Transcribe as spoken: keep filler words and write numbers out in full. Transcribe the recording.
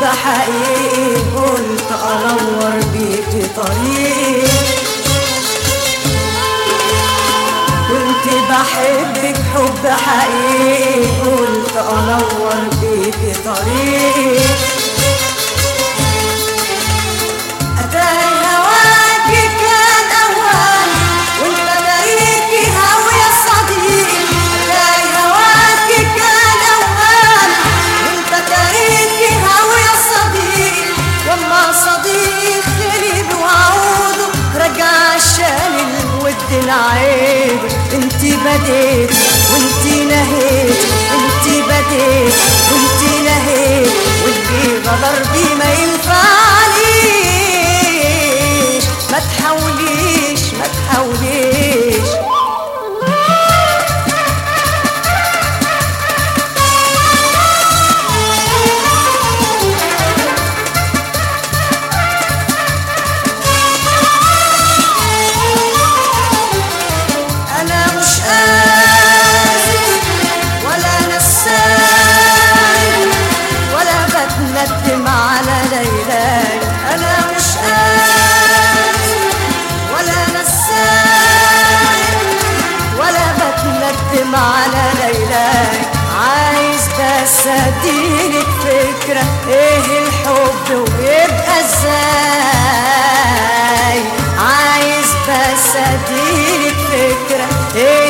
حقيقي قلت انور بيكي طريقي، كنت بحبك حب حقيقي قلت انور بيكي طريقي. اتاري هواكي كان اوهامي وانت لاقيكي هوا يا صديقي، اتاري هواكي كان اوهامي وانت لاقيكي هوا يا صديقي. وما صديقي خرب وعوده رجع عشان الود العيب. انتي بديت وانتي نهيت، انتي بديت وانتي نهيت، واللي غدر بي ما ينفعنيش. ما تحاوليش ما تحاوليش ندم على ليلاي. أنا مش قاسي ولا نساي ولا بتندم على ليلاي. عايز بس اديلك فكرة ايه الحب ويبقى ازاي. عايز بس اديلك فكرة ايه